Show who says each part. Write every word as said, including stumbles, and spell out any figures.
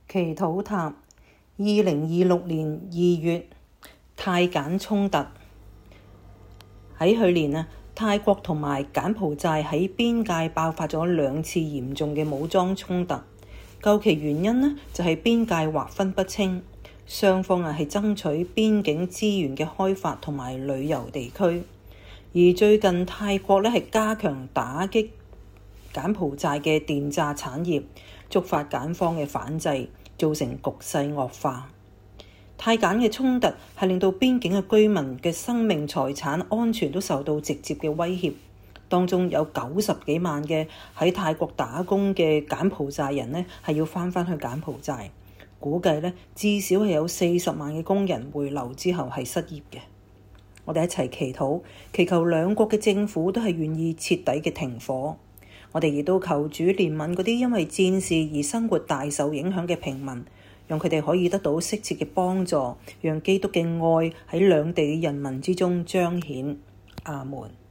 Speaker 1: 祈禱塔。二零二六年二月，泰柬衝突。喺去年啊，泰國同埋柬埔寨喺邊界爆發咗兩次嚴重嘅武裝衝突。究其原因呢，就係邊界劃分不清，雙方啊係爭取邊境資源嘅開發同埋旅遊地區。而最近泰國呢係加強打擊柬埔寨嘅電詐產業，觸發柬方嘅反制，造成局勢惡化。泰柬嘅衝突係令到邊境嘅居民嘅生命財產安全都受到直接嘅威脅，當中有九十幾萬嘅喺泰國打工嘅柬埔寨人呢係要返返去柬埔寨，估計呢至少係有四十萬嘅工人回流之後係失業嘅。我哋一齊祈禱，祈求兩國嘅政府都係願意徹底嘅停火。我哋亦都求主憐憫嗰啲因為戰事而生活大受影響嘅平民，讓佢哋可以得到適切嘅幫助，讓基督嘅愛喺兩地嘅人民之中彰顯。阿門。